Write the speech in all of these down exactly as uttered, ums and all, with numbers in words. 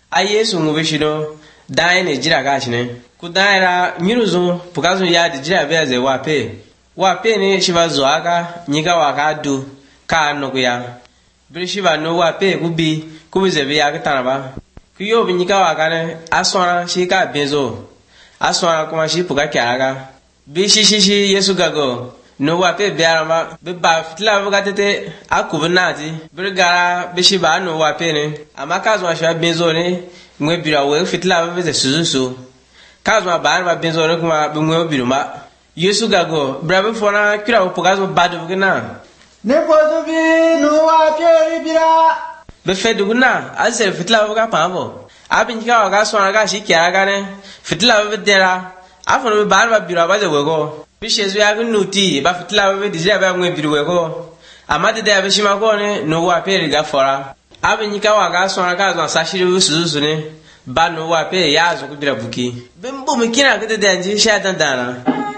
a Yesu ngube shido dai ne jira gashi ne ku daira nyiruzo pukazo ya di jira beze wape wape ne shiba zo aka nyiga waka du ka no ya bir shiba no wape kubi kubize be ya tanaba ku yo bi nyiga waka ne asona shi ka benzo asona kuma shi puka kyaraga bi shi shi shi Yesu gago no wape biarama be ba fitla be gatete akubnati bir gara bi shiba no wape ne amaka zo shiba benzo ne ngwe bira we fitla be ze suzusu kazo ba ba benzo ne kuma be ngwe bira ma Yesu gago brabe fona kira o pokazo badu gna ne pozo bi no wa peri bira be fedu gna azse fitla be ga pambo abin ka ga so ga shi kya ga ne fitla be dera afon be ba ba bira ba ze wego bi shezu ya gnuti ba fitla be dizia ba ngwe bira wego amade de be shima ko ne no wa peri ga fora abin ka wa ga so ga zo sashiri suzusu ne ba no wa pe ya zo ku bira buki bembo mikina kete danji sha dandana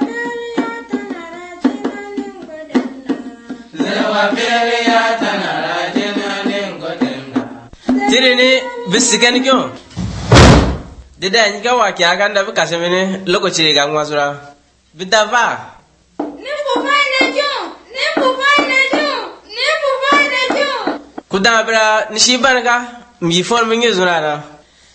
Tirini bisikan kyo deda nyika wa kya ganda bi kasemene lokochi ga ngwasura bidava ne papa ne jo ne papa ne jo ne papa ne jo kudabra nishibanga mi forme ngezuna na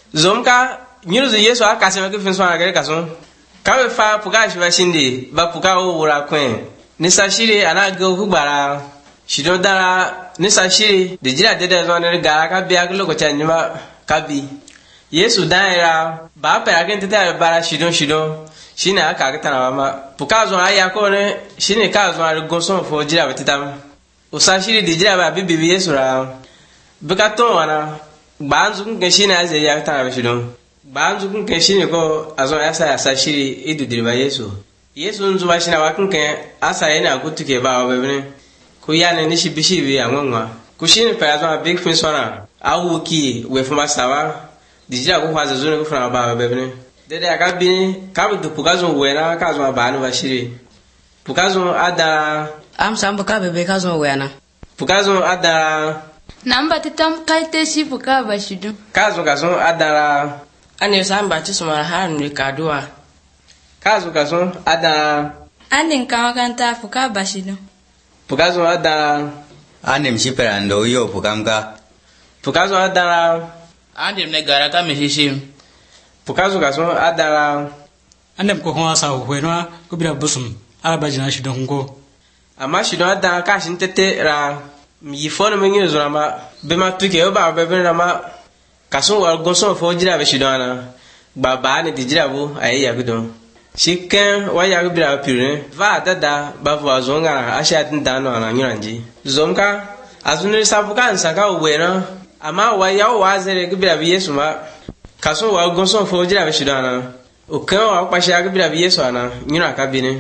zomka nyuruzu Yesu akasema ke finswa ga kaso kawe fa puka shi ba shinde ba puka o wura kwen ni sashire ana go hubara shido dara ni sashire de jira de de zonere gara ka biya ko ko chanjima kabi Yesu daira ba pa ya kente ta bara shido shido shine aka ga tana mama puka zo aya ko ne shine ka zo ar goson fo jira betitam o sashire de jira ba bibi Yesu ra bukato wana banzu kun shine aze ya tana shido banzu kun shine ko azo ya sa sashire idu dirba Yesu Yesu nzu ba shina wa kun asa yana kutuke ba wa bebne ku yana ni shi bishi bi angonwa ku shine pa azo big fin sona awu ki we fuma sawa dijia ko faza zone ko funa ba wa bebne dede aka bi ka bi du pukazo wena ka zo ba no ba shiri pukazo ada am sambu ka bebe ka zo wena pukazo ada namba titam kaite shi puka ba shidu kazo kazo ada ane samba ti sumara har ni kadua kazo kazo ada anin kawakanta puka ba shidu pukazo ada anem shiperando yo pukamka pukazo ada anem ne gara ka mishishim pukazo kazo ada anem ko hwa sa hwenwa ko bira busum araba jina shi don ko amma shi don ada ka shin tete ra mi fono mengi zo ma be ma tuke o ba be be na ma kaso wa goso fo jira be shi don ana baba ne dijira bu ayi ya gudon shiken wa ya bira pire va dada ba vo zonga asha tin dano ana nyuranji zomka azunri sabuka nsaka wena ama wa ya wa zere bira bi Yesu ma kaso wa goso fo jira be shi don ana o kan wa pa shi bira bi Yesu ana nyura ka bine